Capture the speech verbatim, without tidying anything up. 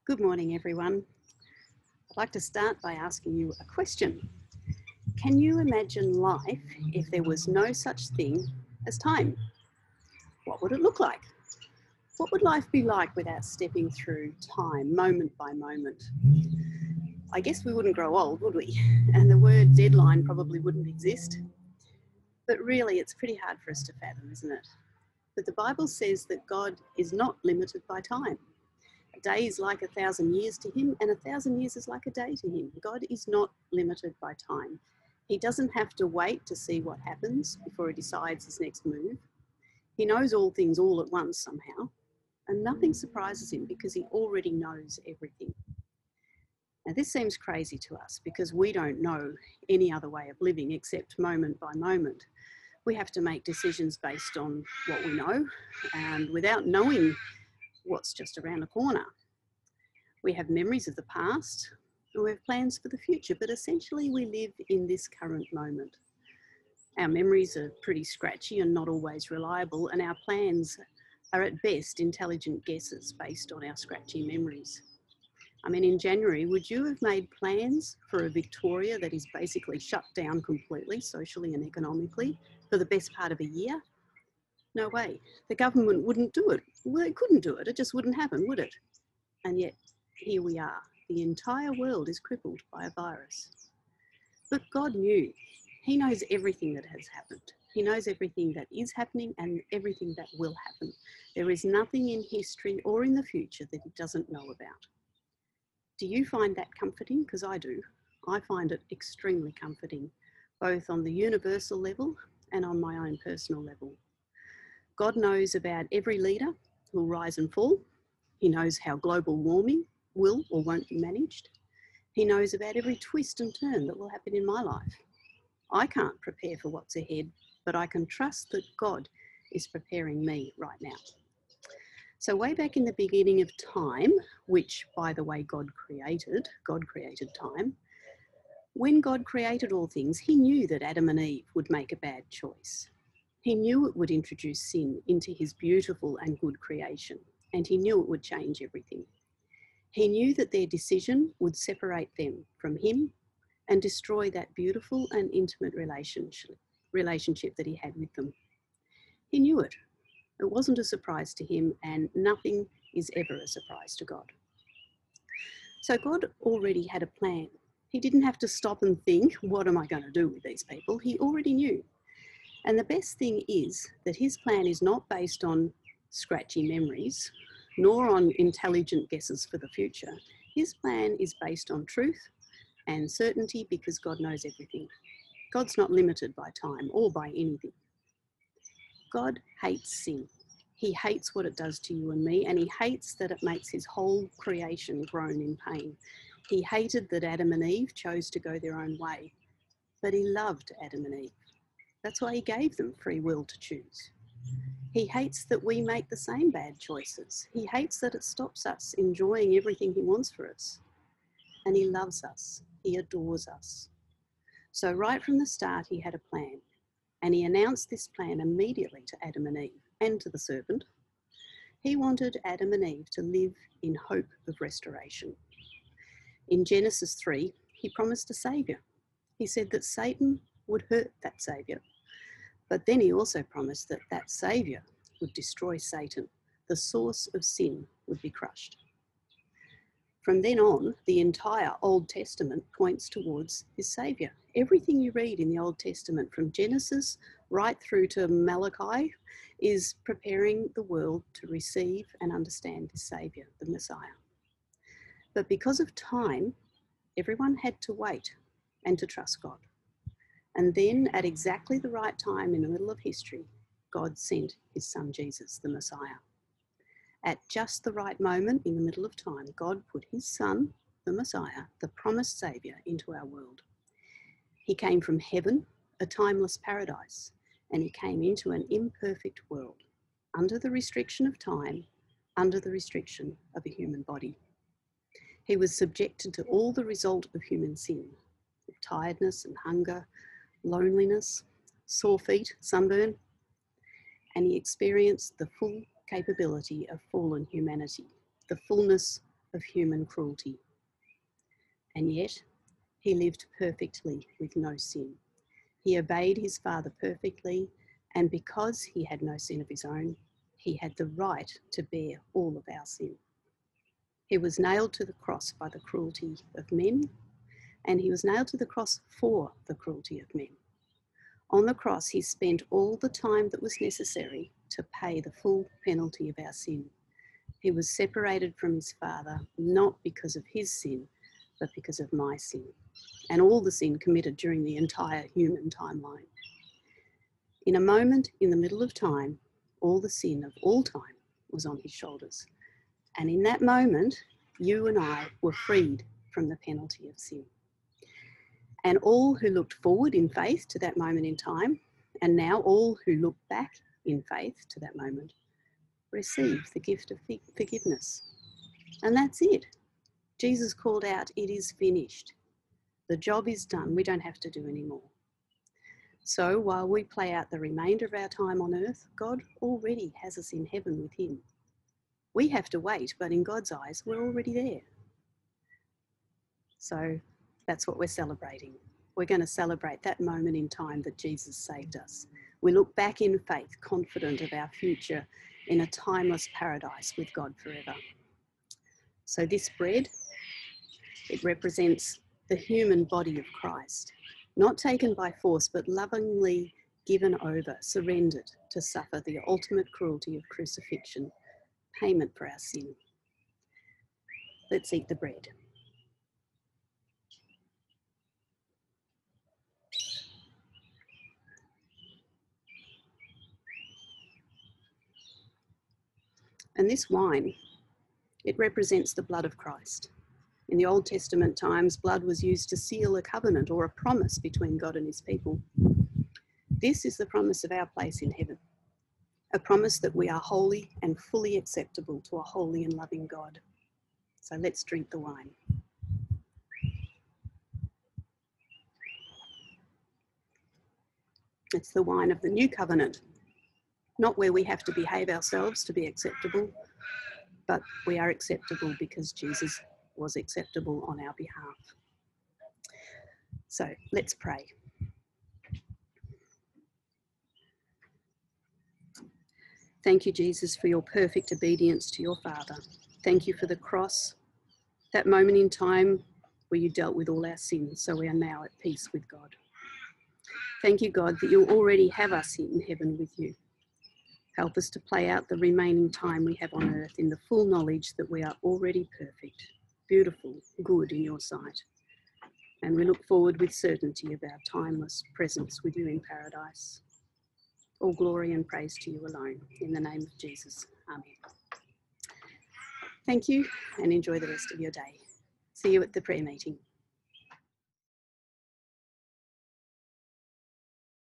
Good morning, everyone. I'd like to start by asking you a question. Can you imagine life if there was no such thing as time? What would it look like? What would life be like without stepping through time, moment by moment? I guess we wouldn't grow old, would we? And the word deadline probably wouldn't exist. But really, it's pretty hard for us to fathom, isn't it? But the Bible says that God is not limited by time. A day is like a thousand years to him, and a thousand years is like a day to him. God is not limited by time. He doesn't have to wait to see what happens before he decides his next move. He knows all things all at once somehow, and nothing surprises him because he already knows everything. Now, this seems crazy to us because we don't know any other way of living except moment by moment. We have to make decisions based on what we know, and without knowing what's just around the corner. We have memories of the past, and we have plans for the future, but essentially we live in this current moment. Our memories are pretty scratchy and not always reliable, and our plans are at best intelligent guesses based on our scratchy memories. I mean, in January, would you have made plans for a Victoria that is basically shut down completely, socially and economically, for the best part of a year? No way. The government wouldn't do it. Well, it couldn't do it. It just wouldn't happen, would it? And yet, here we are. The entire world is crippled by a virus. But God knew. He knows everything that has happened. He knows everything that is happening and everything that will happen. There is nothing in history or in the future that he doesn't know about. Do you find that comforting? Because I do. I find it extremely comforting, both on the universal level and on my own personal level. God knows about every leader who will rise and fall. He knows how global warming will or won't be managed. He knows about every twist and turn that will happen in my life. I can't prepare for what's ahead, but I can trust that God is preparing me right now. So way back in the beginning of time, which, by the way, God created, God created time, when God created all things, he knew that Adam and Eve would make a bad choice. He knew it would introduce sin into his beautiful and good creation, and he knew it would change everything. He knew that their decision would separate them from him and destroy that beautiful and intimate relationship, relationship that he had with them. He knew it. It wasn't a surprise to him, and nothing is ever a surprise to God. So God already had a plan. He didn't have to stop and think, what am I going to do with these people? He already knew. And the best thing is that his plan is not based on scratchy memories, nor on intelligent guesses for the future. His plan is based on truth and certainty because God knows everything. God's not limited by time or by anything. God hates sin. He hates what it does to you and me, and he hates that it makes his whole creation groan in pain. He hated that Adam and Eve chose to go their own way, but he loved Adam and Eve. That's why he gave them free will to choose. He hates that we make the same bad choices. He hates that it stops us enjoying everything he wants for us. And he loves us. He adores us. So right from the start, he had a plan. And he announced this plan immediately to Adam and Eve and to the serpent. He wanted Adam and Eve to live in hope of restoration. In Genesis three, he promised a saviour. He said that Satan would hurt that saviour. But then he also promised that that saviour would destroy Satan. The source of sin would be crushed. From then on, the entire Old Testament points towards his saviour. Everything you read in the Old Testament, from Genesis right through to Malachi, is preparing the world to receive and understand his saviour, the Messiah. But because of time, everyone had to wait and to trust God. And then at exactly the right time in the middle of history, God sent his son Jesus, the Messiah. At just the right moment in the middle of time, God put his son, the Messiah, the promised saviour, into our world. He came from heaven, a timeless paradise, and he came into an imperfect world, under the restriction of time, under the restriction of a human body. He was subjected to all the result of human sin, of tiredness and hunger, loneliness, sore feet, sunburn, and he experienced the full capability of fallen humanity, the fullness of human cruelty. And yet, he lived perfectly with no sin. He obeyed his Father perfectly, and because he had no sin of his own, he had the right to bear all of our sin. He was nailed to the cross by the cruelty of men, and he was nailed to the cross for the cruelty of men. On the cross, he spent all the time that was necessary to pay the full penalty of our sin. He was separated from his Father, not because of his sin, but because of my sin, and all the sin committed during the entire human timeline. In a moment in the middle of time, all the sin of all time was on his shoulders. And in that moment, you and I were freed from the penalty of sin. And all who looked forward in faith to that moment in time, and now all who look back in faith to that moment, receive the gift of forgiveness. And that's it. Jesus called out, "It is finished." The job is done. We don't have to do any more. So while we play out the remainder of our time on earth, God already has us in heaven with him. We have to wait, but in God's eyes, we're already there. So that's what we're celebrating. We're going to celebrate that moment in time that Jesus saved us. We look back in faith, confident of our future in a timeless paradise with God forever. So this bread, it represents the human body of Christ, not taken by force, but lovingly given over, surrendered to suffer the ultimate cruelty of crucifixion, payment for our sin. Let's eat the bread. And this wine, it represents the blood of Christ. In the Old Testament times, blood was used to seal a covenant or a promise between God and his people. This is the promise of our place in heaven, a promise that we are holy and fully acceptable to a holy and loving God. So let's drink the wine. It's the wine of the new covenant, not where we have to behave ourselves to be acceptable, but we are acceptable because Jesus was acceptable on our behalf. So let's pray. Thank you, Jesus, for your perfect obedience to your Father. Thank you for the cross, that moment in time where you dealt with all our sins, so we are now at peace with God. Thank you, God, that you already have us in heaven with you. Help us to play out the remaining time we have on earth in the full knowledge that we are already perfect, beautiful, good in your sight. And we look forward with certainty of our timeless presence with you in paradise. All glory and praise to you alone. In the name of Jesus. Amen. Thank you and enjoy the rest of your day. See you at the prayer meeting.